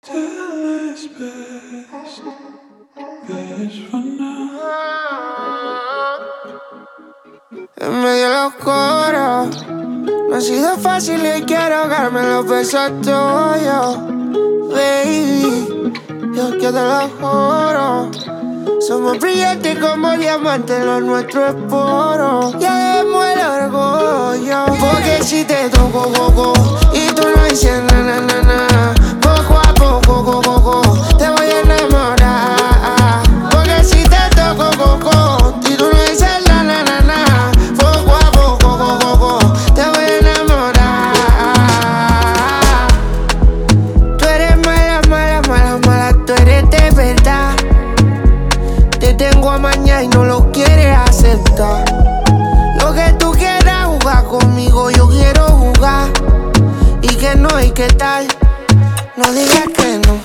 Still is best, best for now. En medio de los coros, no ha sido fácil y quiero ahogarme en los besos tuyos, baby. Yo que te lo juro, somos brillantes como diamantes, lo nuestro es puro. Ya dejemos el orgullo, porque si te toco, coco, y tú no dices na, na, na, na, poco a poco, coco, te voy a enamorar. Porque si te toco, coco, y tú no dices na, na, na, na, poco a poco, coco, te voy a enamorar. Tú eres mala, mala, mala, mala, tú eres de verdad. Te tengo a mañana y no lo quieres aceptar. Lo que tú quieras jugar conmigo, yo quiero jugar. Y que no, y qué tal, no digas que no.